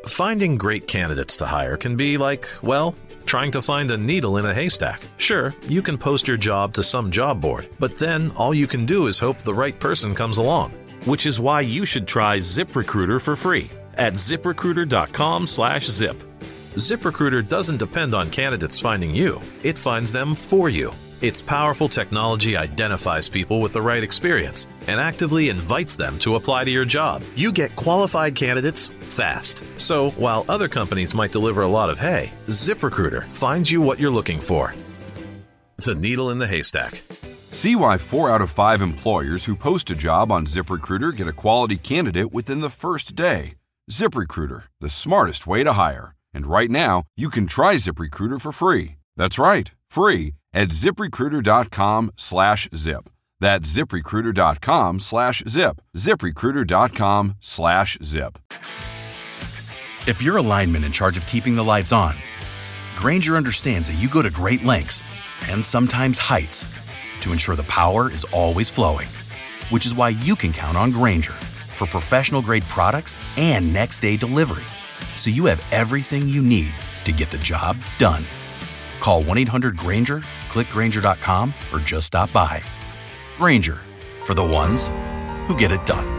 Finding great candidates to hire can be like, well, trying to find a needle in a haystack. Sure, you can post your job to some job board, but then all you can do is hope the right person comes along. Which is why you should try ZipRecruiter for free at ZipRecruiter.com/zip. ZipRecruiter doesn't depend on candidates finding you. It finds them for you. Its powerful technology identifies people with the right experience and actively invites them to apply to your job. You get qualified candidates fast. So while other companies might deliver a lot of hay, ZipRecruiter finds you what you're looking for. The needle in the haystack. See why 4 out of 5 employers who post a job on ZipRecruiter get a quality candidate within the first day. ZipRecruiter, the smartest way to hire. And right now, you can try ZipRecruiter for free. That's right, free at ZipRecruiter.com/zip. That's ZipRecruiter.com/zip. ZipRecruiter.com/zip. If you're a lineman in charge of keeping the lights on, Grainger understands that you go to great lengths and sometimes heights to ensure the power is always flowing, which is why you can count on Grainger for professional-grade products and next-day delivery, so you have everything you need to get the job done. Call 1-800-GRAINGER, click Grainger.com, or just stop by. Grainger, for the ones who get it done.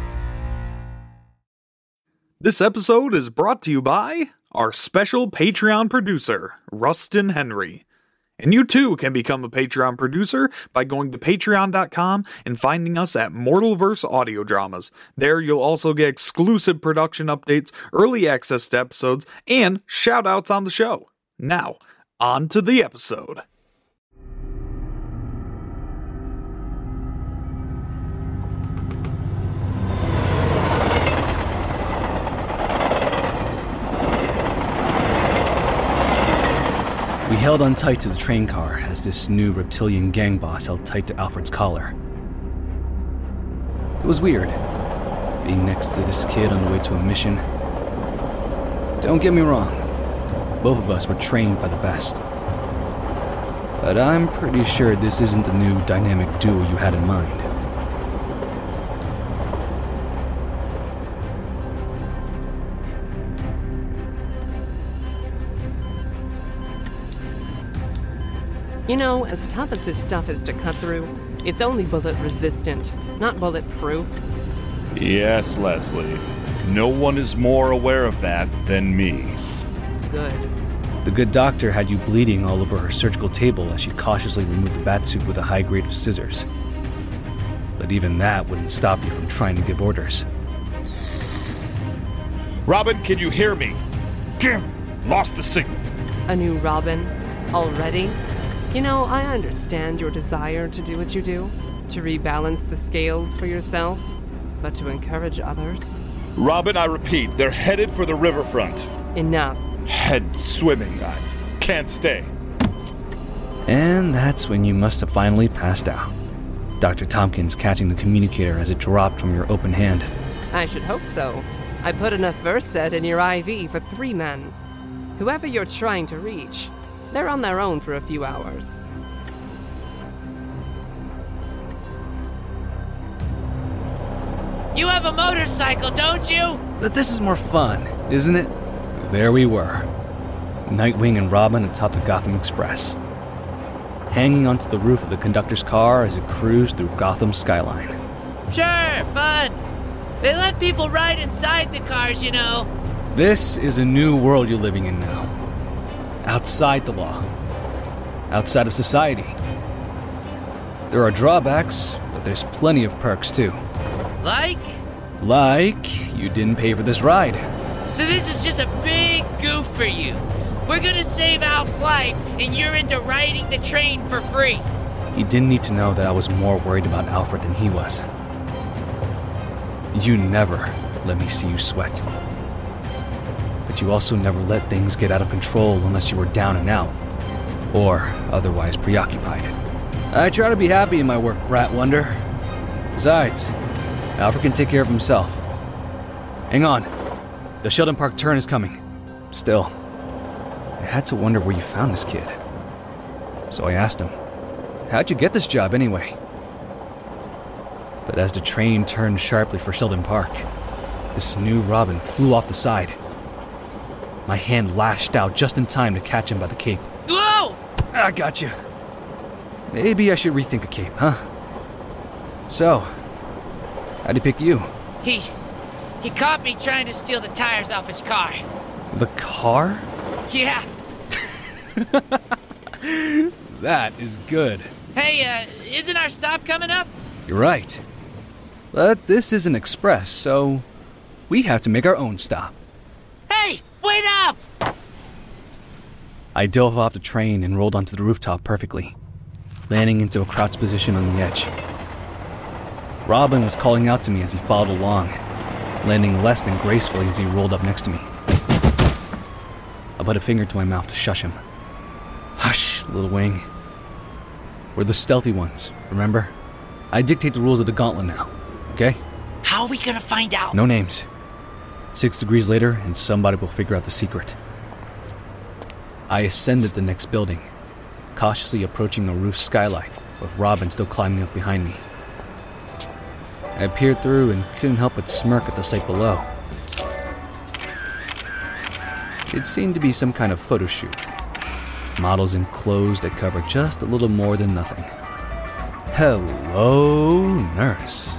This episode is brought to you by our special Patreon producer, Rustin Henry. And you too can become a Patreon producer by going to patreon.com and finding us at Mortalverse Audio Dramas. There you'll also get exclusive production updates, early access to episodes, and shout-outs on the show. Now, on to the episode. We held on tight to the train car as this new reptilian gang boss held tight to Alfred's collar. It was weird, being next to this kid on the way to a mission. Don't get me wrong, both of us were trained by the best. But I'm pretty sure this isn't the new dynamic duo you had in mind. You know, as tough as this stuff is to cut through, it's only bullet resistant, not bulletproof. Yes, Leslie. No one is more aware of that than me. Good. The good doctor had you bleeding all over her surgical table as she cautiously removed the batsuit with a high grade of scissors. But even that wouldn't stop you from trying to give orders. Robin, can you hear me? Damn! Lost the signal. A new Robin? Already? You know, I understand your desire to do what you do, to rebalance the scales for yourself, but to encourage others. Robin, I repeat, they're headed for the riverfront. Enough. Head swimming. I can't stay. And that's when you must have finally passed out. Dr. Tompkins catching the communicator as it dropped from your open hand. I should hope so. I put enough Versed in your IV for 3 men. Whoever you're trying to reach, they're on their own for a few hours. You have a motorcycle, don't you? But this is more fun, isn't it? There we were. Nightwing and Robin atop the Gotham Express, hanging onto the roof of the conductor's car as it cruised through Gotham's skyline. Sure, fun. They let people ride inside the cars, you know. This is a new world you're living in now. Outside the law. Outside of society. There are drawbacks, but there's plenty of perks too. Like you didn't pay for this ride. So this is just a big goof for you. We're gonna save Alf's life, and you're into riding the train for free. He didn't need to know that I was more worried about Alfred than he was. You never let me see you sweat. But you also never let things get out of control unless you were down and out, or otherwise preoccupied. I try to be happy in my work, Brat Wonder. Besides, Alfred can take care of himself. Hang on. The Sheldon Park turn is coming. Still, I had to wonder where you found this kid. So I asked him, how'd you get this job anyway? But as the train turned sharply for Sheldon Park, this new Robin flew off the side, My hand lashed out just in time to catch him by the cape. Whoa! I got you. Maybe I should rethink a cape, huh? So, how'd he pick you? He caught me trying to steal the tires off his car. The car? Yeah. That is good. Hey, isn't our stop coming up? You're right. But this is an express, so we have to make our own stop. Hey, wait up! I dove off the train and rolled onto the rooftop perfectly, landing into a crouched position on the edge. Robin was calling out to me as he followed along, landing less than gracefully as he rolled up next to me. I put a finger to my mouth to shush him. Hush, little wing. We're the stealthy ones, remember? I dictate the rules of the gauntlet now, okay? How are we gonna find out? No names. 6 degrees later, and somebody will figure out the secret. I ascended the next building, cautiously approaching a roof skylight, with Robin still climbing up behind me. I peered through and couldn't help but smirk at the sight below. It seemed to be some kind of photo shoot. Models in clothes that cover just a little more than nothing. Hello, nurse.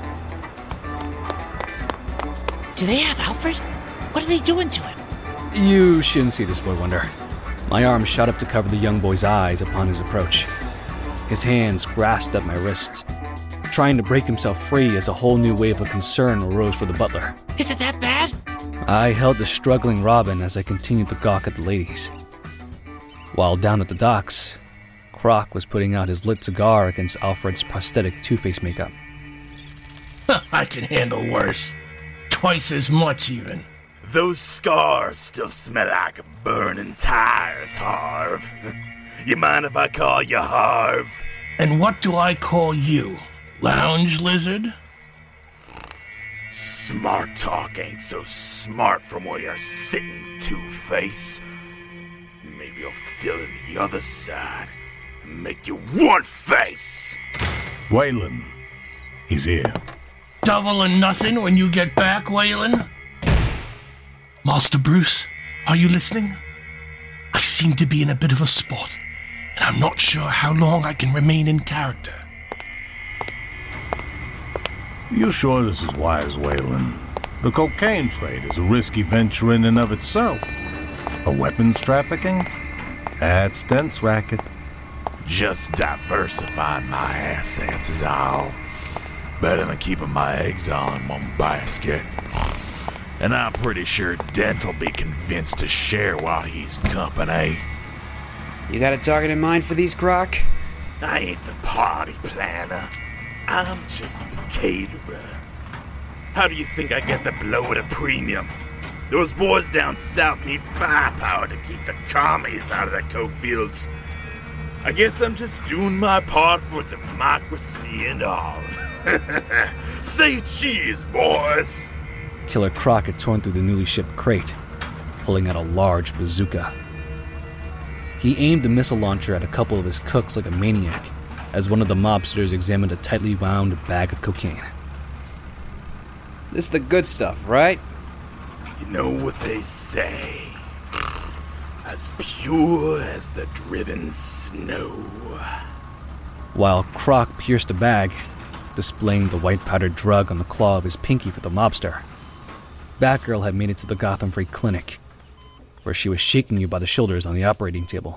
Do they have Alfred? What are they doing to him? You shouldn't see this boy wonder. My arm shot up to cover the young boy's eyes upon his approach. His hands grasped at my wrists, trying to break himself free as a whole new wave of concern arose for the butler. Is it that bad? I held the struggling Robin as I continued to gawk at the ladies. While down at the docks, Croc was putting out his lit cigar against Alfred's prosthetic Two-Face makeup. I can handle worse. Twice as much, even. Those scars still smell like burning tires, Harv. You mind if I call you Harv? And what do I call you? Lounge lizard? Smart talk ain't so smart from where you're sitting, Two-Face. Maybe I'll fill in the other side and make you One-Face. Waylon, he's here. Double or nothing when you get back, Waylon? Master Bruce, are you listening? I seem to be in a bit of a spot, and I'm not sure how long I can remain in character. You sure this is wise, Waylon? The cocaine trade is a risky venture in and of itself. A weapons trafficking? That's Dent's racket. Just diversifying my assets is all. Better than keeping my eggs all in one basket. And I'm pretty sure Dent'll be convinced to share while he's company. You got a target in mind for these, Croc? I ain't the party planner. I'm just the caterer. How do you think I get the blow at a premium? Those boys down south need firepower to keep the commies out of the coke fields. I guess I'm just doing my part for democracy and all. Say cheese, boys! Killer Croc had torn through the newly shipped crate, pulling out a large bazooka. He aimed the missile launcher at a couple of his cooks like a maniac, as one of the mobsters examined a tightly wound bag of cocaine. This is the good stuff, right? You know what they say. As pure as the driven snow. While Croc pierced the bag, displaying the white powdered drug on the claw of his pinky for the mobster, Batgirl had made it to the Gotham Free Clinic, where she was shaking you by the shoulders on the operating table.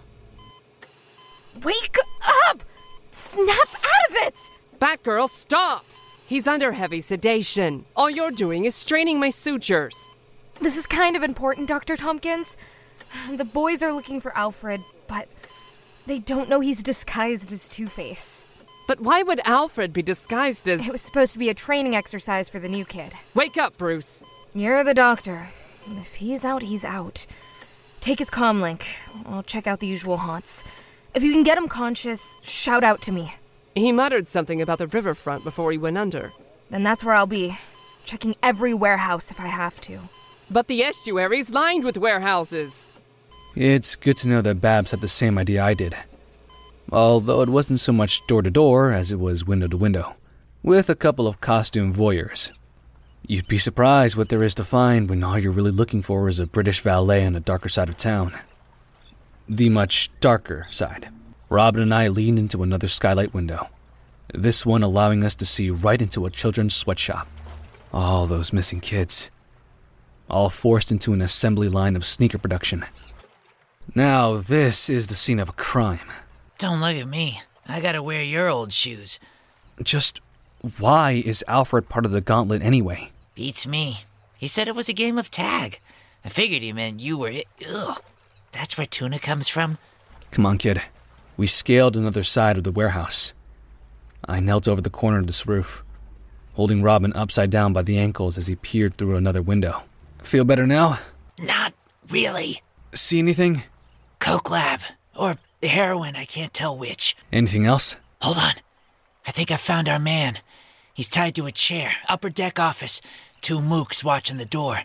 Wake up! Snap out of it! Batgirl, stop! He's under heavy sedation. All you're doing is straining my sutures. This is kind of important, Dr. Tompkins. The boys are looking for Alfred, but they don't know he's disguised as Two-Face. But why would Alfred be disguised as... It was supposed to be a training exercise for the new kid. Wake up, Bruce. You're the doctor. If he's out, he's out. Take his comm link. I'll check out the usual haunts. If you can get him conscious, shout out to me. He muttered something about the riverfront before he went under. Then that's where I'll be. Checking every warehouse if I have to. But the estuary's lined with warehouses. It's good to know that Babs had the same idea I did. Although it wasn't so much door to door as it was window to window, with a couple of costume voyeurs. You'd be surprised what there is to find when all you're really looking for is a British valet on the darker side of town. The much darker side. Robin and I leaned into another skylight window, this one allowing us to see right into a children's sweatshop. All those missing kids, all forced into an assembly line of sneaker production. Now this is the scene of a crime. Don't look at me. I gotta wear your old shoes. Just why is Alfred part of the gauntlet anyway? Beats me. He said it was a game of tag. I figured he meant you were it. Ugh. That's where tuna comes from? Come on, kid. We scaled another side of the warehouse. I knelt over the corner of this roof, holding Robin upside down by the ankles as he peered through another window. Feel better now? Not really. See anything? Coke lab. Or heroin, I can't tell which. Anything else? Hold on. I think I found our man. He's tied to a chair. Upper deck office. 2 mooks watching the door.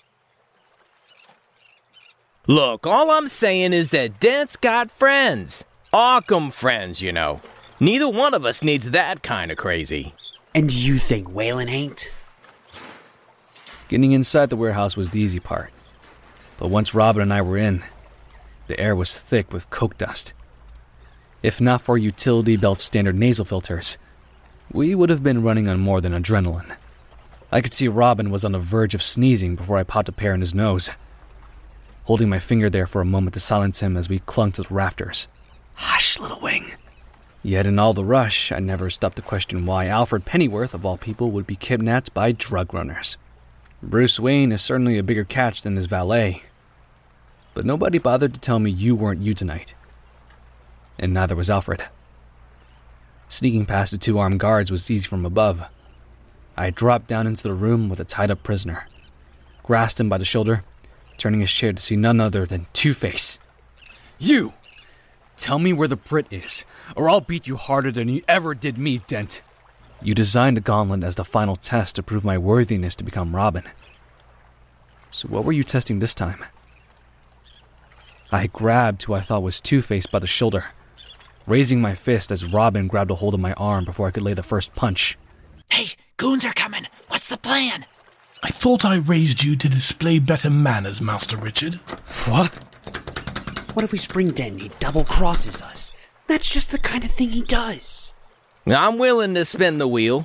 Look, all I'm saying is that Dent's got friends. Occam friends, you know. Neither one of us needs that kind of crazy. And you think Waylon ain't? Getting inside the warehouse was the easy part. But once Robin and I were in, the air was thick with coke dust. If not for utility belt standard nasal filters, we would have been running on more than adrenaline. I could see Robin was on the verge of sneezing before I popped a pear in his nose, holding my finger there for a moment to silence him as we clung to the rafters. Hush, little wing. Yet in all the rush, I never stopped to question why Alfred Pennyworth, of all people, would be kidnapped by drug runners. Bruce Wayne is certainly a bigger catch than his valet, but nobody bothered to tell me you weren't you tonight. And neither was Alfred. Sneaking past the 2 armed guards was easy from above. I dropped down into the room with a tied-up prisoner, grasped him by the shoulder, turning his chair to see none other than Two-Face. You! Tell me where the Brit is, or I'll beat you harder than you ever did me, Dent. You designed the gauntlet as the final test to prove my worthiness to become Robin. So what were you testing this time? I grabbed who I thought was Two-Face by the shoulder, raising my fist as Robin grabbed a hold of my arm before I could lay the first punch. Hey, goons are coming. What's the plan? I thought I raised you to display better manners, Master Richard. What? What if we spring Dent and he double-crosses us? That's just the kind of thing he does. I'm willing to spin the wheel.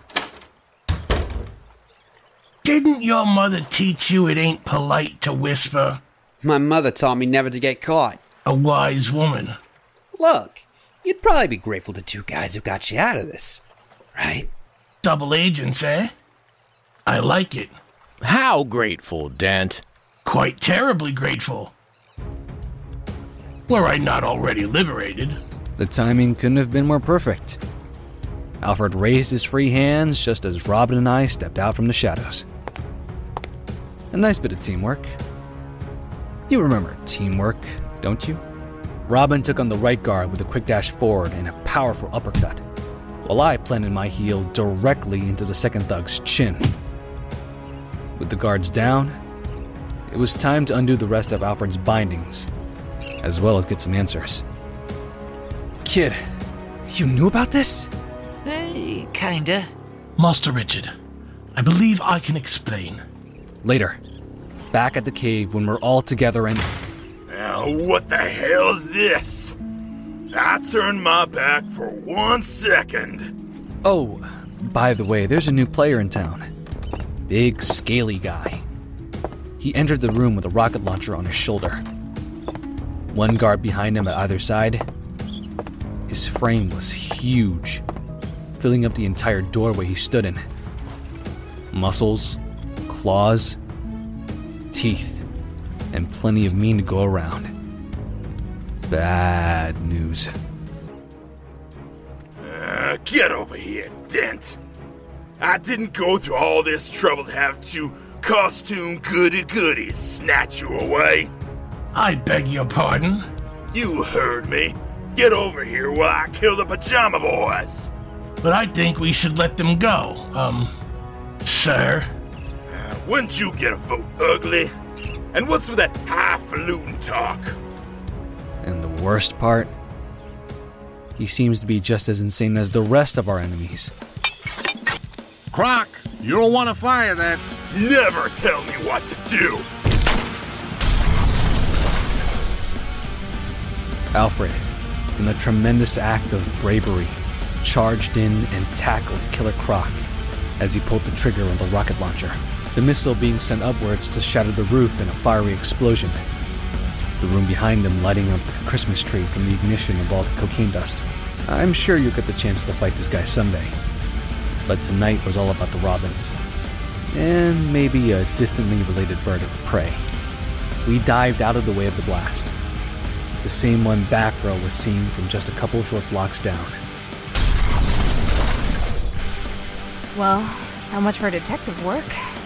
Didn't your mother teach you it ain't polite to whisper? My mother taught me never to get caught. A wise woman. Look, you'd probably be grateful to 2 guys who got you out of this, right? Double agents, eh? I like it. How grateful, Dent? Quite terribly grateful. Were I not already liberated? The timing couldn't have been more perfect. Alfred raised his free hands just as Robin and I stepped out from the shadows. A nice bit of teamwork. You remember teamwork, don't you? Robin took on the right guard with a quick dash forward and a powerful uppercut, while I planted my heel directly into the second thug's chin. With the guards down, it was time to undo the rest of Alfred's bindings, as well as get some answers. Kid, you knew about this? Hey, kinda. Master Richard, I believe I can explain. Later, back at the cave when we're all together and... Now, what the hell's this? I turned my back for 1 second. Oh, by the way, there's a new player in town. Big, scaly guy. He entered the room with a rocket launcher on his shoulder. 1 guard behind him at either side. His frame was huge, filling up the entire doorway he stood in. Muscles, claws, teeth, and plenty of meat to go around. Bad news. Get over here, Dent. I didn't go through all this trouble to have 2 costume goody-goodies snatch you away. I beg your pardon? You heard me. Get over here while I kill the Pajama Boys. But I think we should let them go, sir. Wouldn't you get a vote, ugly? And what's with that highfalutin talk? And the worst part? He seems to be just as insane as the rest of our enemies. Croc, You don't want to fire that. Never tell me what to do! Alfred, in a tremendous act of bravery, charged in and tackled Killer Croc as he pulled the trigger on the rocket launcher, the missile being sent upwards to shatter the roof in a fiery explosion. The room behind them lighting up like a Christmas tree from the ignition of all the cocaine dust. I'm sure you'll get the chance to fight this guy someday. But tonight was all about the Robins. And maybe a distantly related bird of prey. We dived out of the way of the blast. The same one Batgirl was seen from just a couple short blocks down. Well, so much for detective work.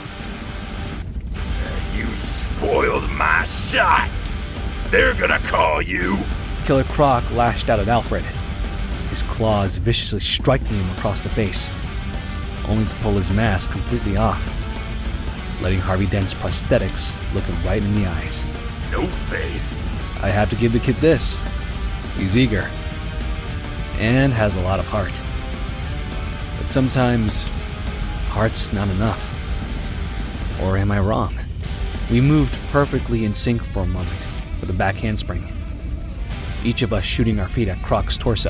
You spoiled my shot! They're gonna call you! Killer Croc lashed out at Alfred, his claws viciously striking him across the face, only to pull his mask completely off, letting Harvey Dent's prosthetics look him right in the eyes. No face? I have to give the kid this. He's eager. And has a lot of heart. But sometimes, heart's not enough. Or am I wrong? We moved perfectly in sync for a moment with a back handspring, each of us shooting our feet at Croc's torso.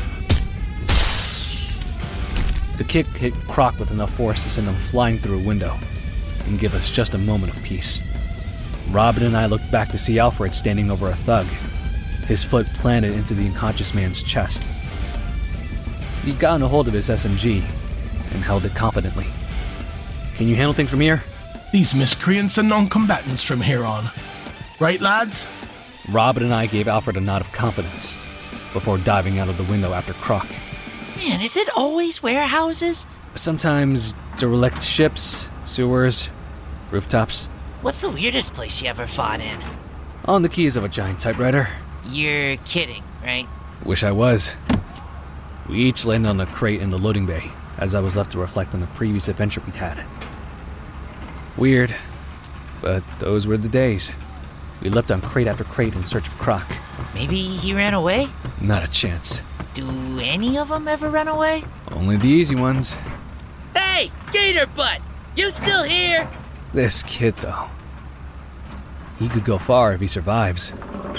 The kick hit Croc with enough force to send him flying through a window and give us just a moment of peace. Robin and I looked back to see Alfred standing over a thug, his foot planted into the unconscious man's chest. He'd gotten a hold of his SMG and held it confidently. Can you handle things from here? These miscreants are non-combatants from here on. Right, lads? Robin and I gave Alfred a nod of confidence before diving out of the window after Croc. Man, is it always warehouses? Sometimes derelict ships, sewers, rooftops. What's the weirdest place you ever fought in? On the keys of a giant typewriter. You're kidding, right? Wish I was. We each landed on a crate in the loading bay, as I was left to reflect on the previous adventure we'd had. Weird, but those were the days. We leapt on crate after crate in search of Croc. Maybe he ran away? Not a chance. Do any of them ever run away? Only the easy ones. Hey, Gator Butt! You still here? This kid, though. He could go far if he survives.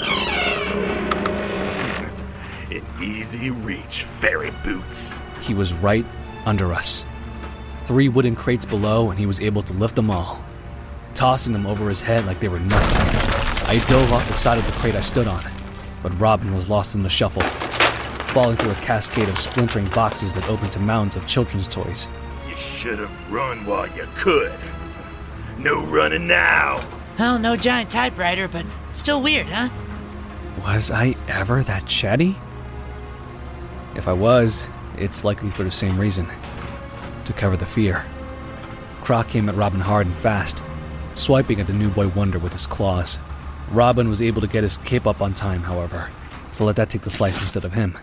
An easy reach, fairy boots. He was right under us. 3 wooden crates below, and he was able to lift them all, tossing them over his head like they were nothing. I dove off the side of the crate I stood on, but Robin was lost in the shuffle, falling through a cascade of splintering boxes that opened to mounds of children's toys. You should have run while you could. No running now. Well, no giant typewriter, but still weird, huh? Was I ever that chatty? If I was, it's likely for the same reason. To cover the fear. Croc came at Robin hard and fast, swiping at the new boy wonder with his claws. Robin was able to get his cape up on time, however, so let that take the slice instead of him.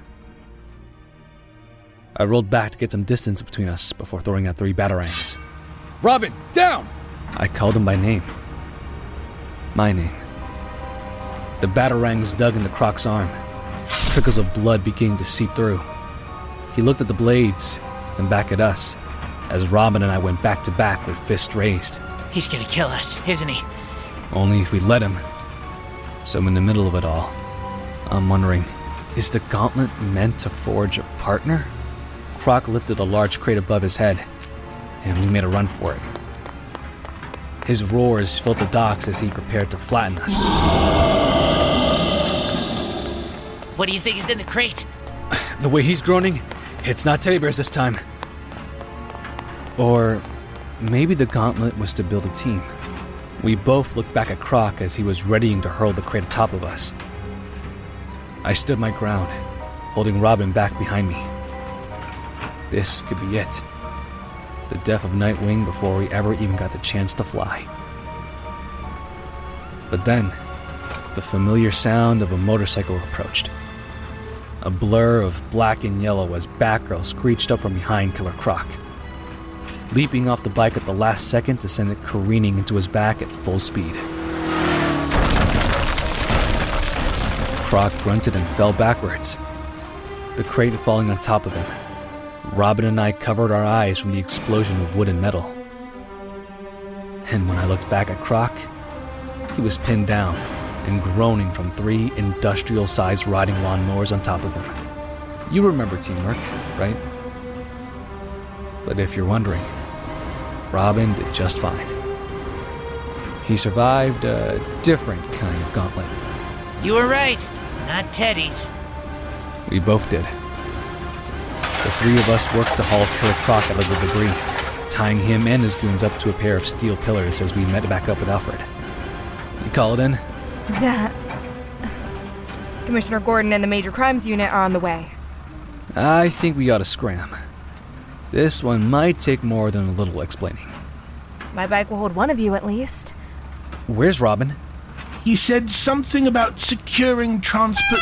I rolled back to get some distance between us before throwing out 3 batarangs. Robin, down! I called him by name. My name. The batarangs dug into Croc's arm, trickles of blood beginning to seep through. He looked at the blades, then back at us, as Robin and I went back to back with fists raised. He's gonna kill us, isn't he? Only if we let him. So in the middle of it all, I'm wondering, is the gauntlet meant to forge a partner? Croc lifted a large crate above his head, and we made a run for it. His roars filled the docks as he prepared to flatten us. What do you think is in the crate? The way he's groaning, it's not teddy bears this time. Or maybe the gauntlet was to build a team. We both looked back at Croc as he was readying to hurl the crate atop of us. I stood my ground, holding Robin back behind me. This could be it. The death of Nightwing before we ever even got the chance to fly. But then, the familiar sound of a motorcycle approached. A blur of black and yellow as Batgirl screeched up from behind Killer Croc, leaping off the bike at the last second to send it careening into his back at full speed. Croc grunted and fell backwards, the crate falling on top of him. Robin and I covered our eyes from the explosion of wood and metal. And when I looked back at Croc, he was pinned down and groaning from 3 industrial-sized riding lawnmowers on top of him. You remember teamwork, right? But if you're wondering, Robin did just fine. He survived a different kind of gauntlet. You were right. Not Teddy's. We both did. The 3 of us worked to haul Killer Croc out of the debris, tying him and his goons up to a pair of steel pillars as we met back up with Alfred. You call it in? Dad. Commissioner Gordon and the Major Crimes Unit are on the way. I think we ought to scram. This one might take more than a little explaining. My bike will hold one of you at least. Where's Robin? He said something about securing transport.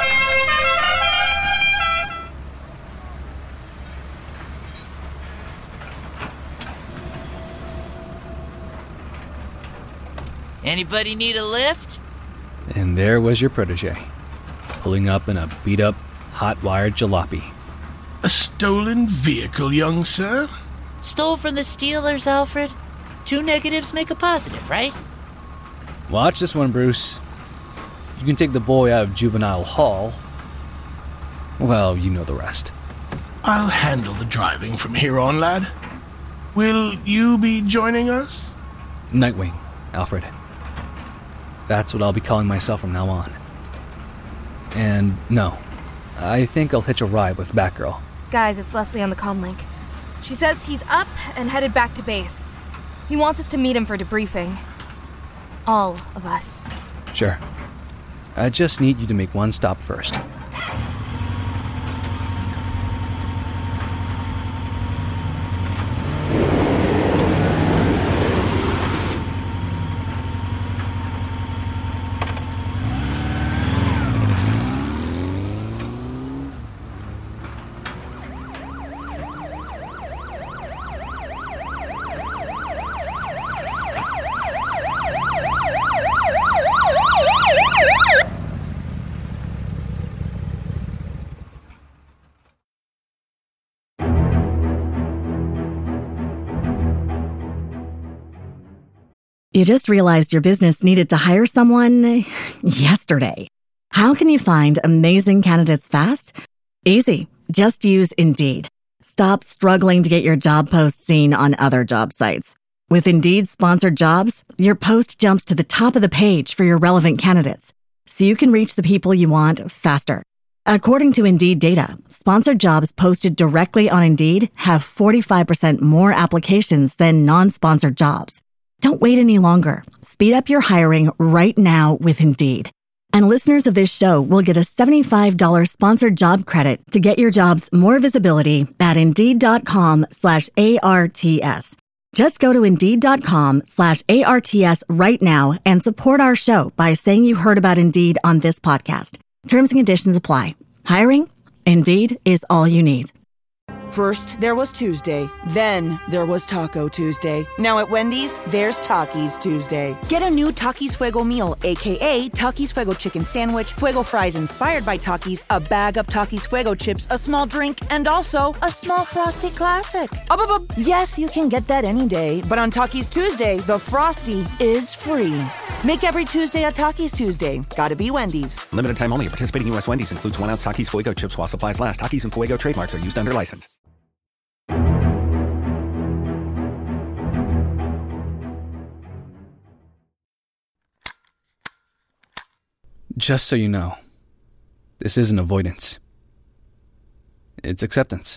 Anybody need a lift? And there was your protege, pulling up in a beat-up, hot-wired jalopy. A stolen vehicle, young sir? Stole from the Steelers, Alfred. 2 negatives make a positive, right? Watch this one, Bruce. You can take the boy out of juvenile hall. Well, you know the rest. I'll handle the driving from here on, lad. Will you be joining us? Nightwing, Alfred. That's what I'll be calling myself from now on. And no, I think I'll hitch a ride with Batgirl. Guys, it's Leslie on the comlink. She says he's up and headed back to base. He wants us to meet him for debriefing. All of us. Sure. I just need you to make one stop first. You just realized your business needed to hire someone yesterday. How can you find amazing candidates fast? Easy. Just use Indeed. Stop struggling to get your job post seen on other job sites. With Indeed sponsored jobs, your post jumps to the top of the page for your relevant candidates, so you can reach the people you want faster. According to Indeed data, sponsored jobs posted directly on Indeed have 45% more applications than non-sponsored jobs. Don't wait any longer. Speed up your hiring right now with Indeed. And listeners of this show will get a $75 sponsored job credit to get your jobs more visibility at Indeed.com/ARTS. Just go to Indeed.com/ARTS right now and support our show by saying you heard about Indeed on this podcast. Terms and conditions apply. Hiring? Indeed is all you need. First, there was Tuesday. Then, there was Taco Tuesday. Now at Wendy's, there's Takis Tuesday. Get a new Takis Fuego meal, a.k.a. Takis Fuego chicken sandwich, Fuego fries inspired by Takis, a bag of Takis Fuego chips, a small drink, and also a small Frosty Classic. Yes, you can get that any day, but on Takis Tuesday, the Frosty is free. Make every Tuesday a Takis Tuesday. Gotta be Wendy's. Limited time only. Participating U.S. Wendy's includes 1-ounce Takis Fuego chips while supplies last. Takis and Fuego trademarks are used under license. Just so you know, this isn't avoidance. It's acceptance.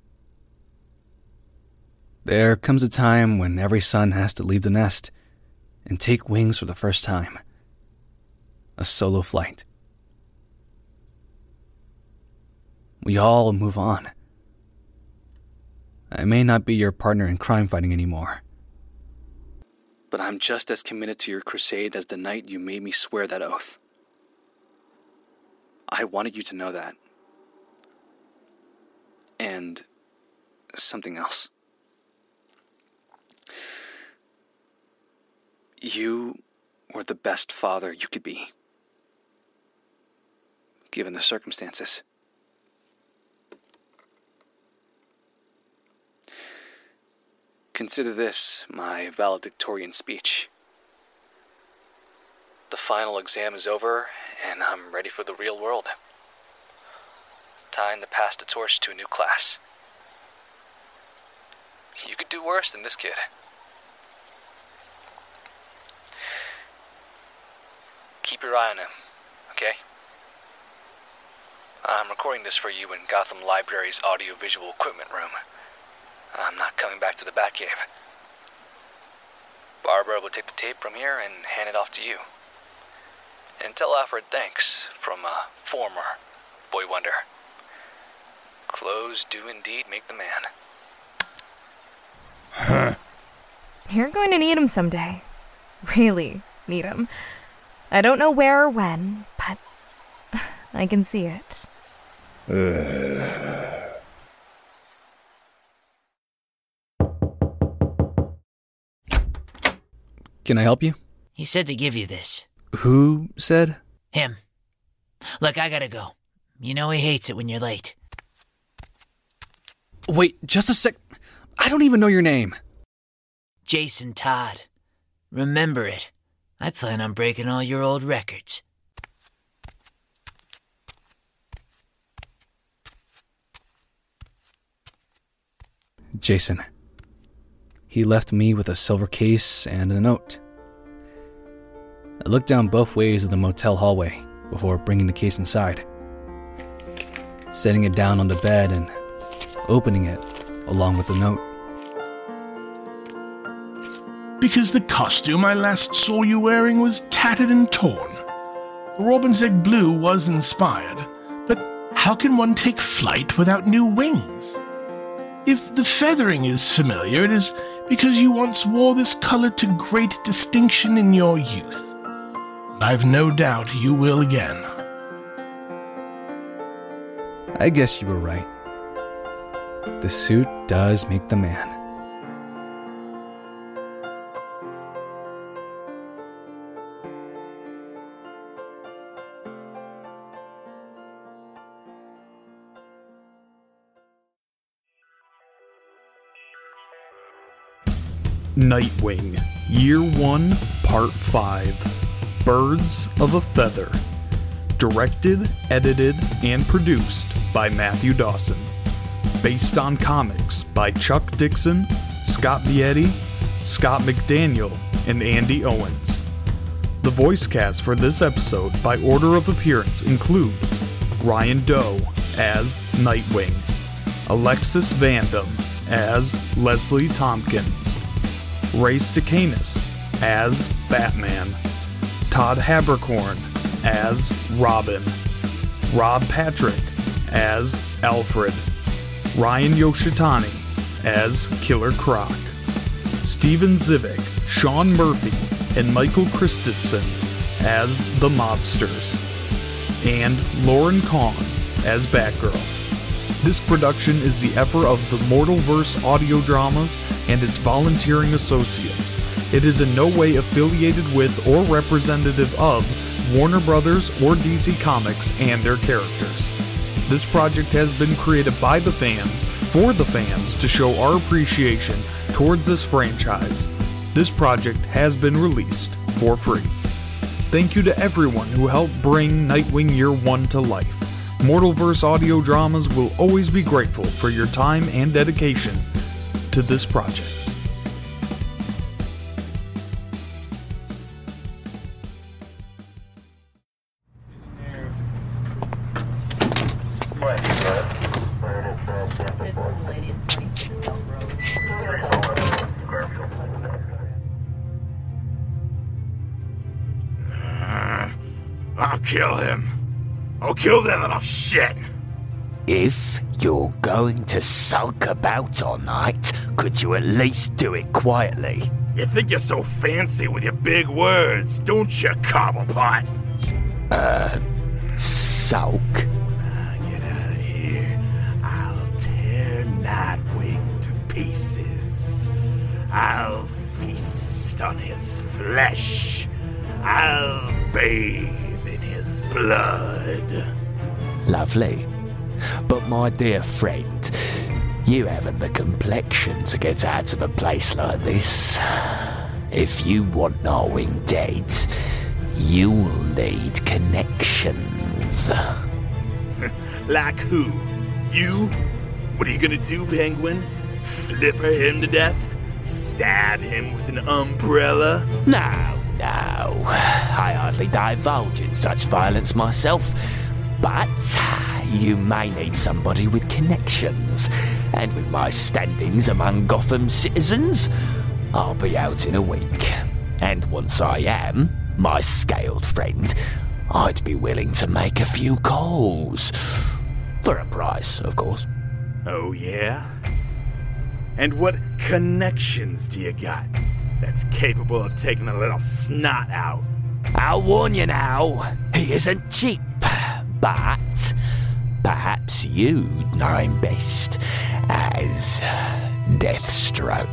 There comes a time when every son has to leave the nest and take wings for the first time. A solo flight. We all move on. I may not be your partner in crime fighting anymore, but I'm just as committed to your crusade as the night you made me swear that oath. I wanted you to know that. And something else. You were the best father you could be, given the circumstances. Consider this my valedictorian speech. The final exam is over, and I'm ready for the real world. Time to pass the torch to a new class. You could do worse than this kid. Keep your eye on him, okay? I'm recording this for you in Gotham Library's audio-visual equipment room. I'm not coming back to the Batcave. Barbara will take the tape from here and hand it off to you. And tell Alfred thanks from a former Boy Wonder. Clothes do indeed make the man. You're going to need him someday. Really need him. I don't know where or when, but I can see it. Can I help you? He said to give you this. Who said? Him. Look, I gotta go. You know he hates it when you're late. Wait, just a sec. I don't even know your name. Jason Todd. Remember it. I plan on breaking all your old records. Jason. He left me with a silver case and a note. I looked down both ways of the motel hallway before bringing the case inside, setting it down on the bed and opening it along with the note. Because the costume I last saw you wearing was tattered and torn. The Robin's Egg Blue was inspired, but how can one take flight without new wings? If the feathering is familiar, it is because you once wore this color to great distinction in your youth. I've no doubt you will again. I guess you were right. The suit does make the man. Nightwing, Year 1, Part 5. Birds of a Feather. Directed, edited, and produced by Matthew Dawson. Based on comics by Chuck Dixon, Scott Bietti, Scott McDaniel, and Andy Owens. The voice cast for this episode by order of appearance include Ryan Doe as Nightwing, Alexis Vandam as Leslie Tompkins, Ray Stacanis as Batman, Todd Haberkorn as Robin, Rob Patrick as Alfred, Ryan Yoshitani as Killer Croc, Steven Zivik, Sean Murphy, and Michael Christensen as the Mobsters, and Lauren Kahn as Batgirl. This production is the effort of the Mortalverse Audio Dramas and its volunteering associates. It is in no way affiliated with or representative of Warner Brothers or DC Comics and their characters. This project has been created by the fans, for the fans, to show our appreciation towards this franchise. This project has been released for free. Thank you to everyone who helped bring Nightwing Year 1 to life. Mortalverse Audio Dramas will always be grateful for your time and dedication to this project. I'll kill him. I'll kill that little shit. If you're going to sulk about all night, could you at least do it quietly? You think you're so fancy with your big words, don't you, Cobblepot? Sulk? When I get out of here, I'll tear Nightwing to pieces. I'll feast on his flesh. I'll bathe in his blood. Lovely. But my dear friend, You haven't the complexion to get out of a place like this. If you want Narwing dead, you'll need connections. Like who? You? What are you gonna do, Penguin? Flipper him to death? Stab him with an umbrella? No. I hardly divulge in such violence myself. But you may need somebody with connections. And with my standings among Gotham citizens, I'll be out in a week. And once I am, my scaled friend, I'd be willing to make a few calls. For a price, of course. Oh, yeah? And what connections do you got that's capable of taking a little snot out? I'll warn you now, he isn't cheap, but perhaps you'd know him best as Deathstroke.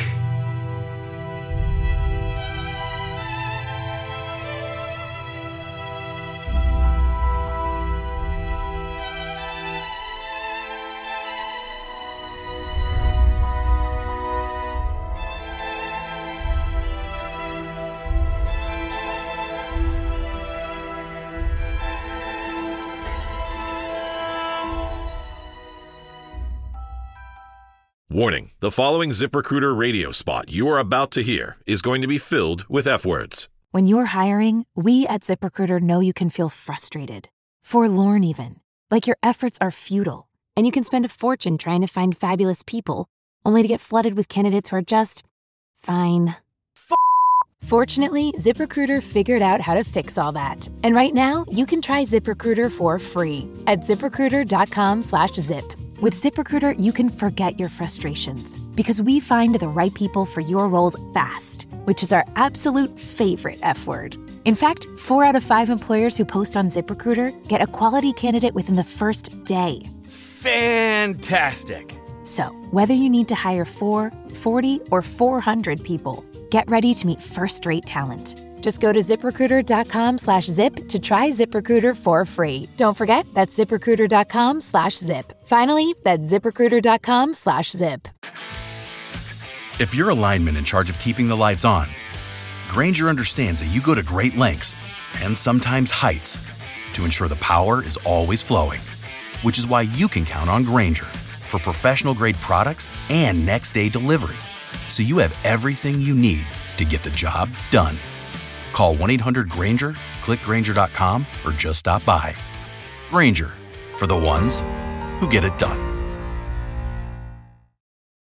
Warning, the following ZipRecruiter radio spot you are about to hear is going to be filled with F-words. When you're hiring, we at ZipRecruiter know you can feel frustrated, forlorn even, like your efforts are futile, and you can spend a fortune trying to find fabulous people, only to get flooded with candidates who are just fine. Fortunately, ZipRecruiter figured out how to fix all that. And right now, you can try ZipRecruiter for free at ZipRecruiter.com/zip. With ZipRecruiter, you can forget your frustrations because we find the right people for your roles fast, which is our absolute favorite F word. In fact, 4 out of 5 employers who post on ZipRecruiter get a quality candidate within the first day. Fantastic! So, whether you need to hire 4, 40, or 400 people, get ready to meet first-rate talent. Just go to ZipRecruiter.com/zip to try ZipRecruiter for free. Don't forget, that's ZipRecruiter.com/zip. Finally, that's ZipRecruiter.com/zip. If you're a lineman in charge of keeping the lights on, Grainger understands that you go to great lengths and sometimes heights to ensure the power is always flowing, which is why you can count on Grainger for professional-grade products and next-day delivery, so you have everything you need to get the job done. Call 1-800-GRAINGER, click Grainger.com, or just stop by. Grainger, for the ones who get it done.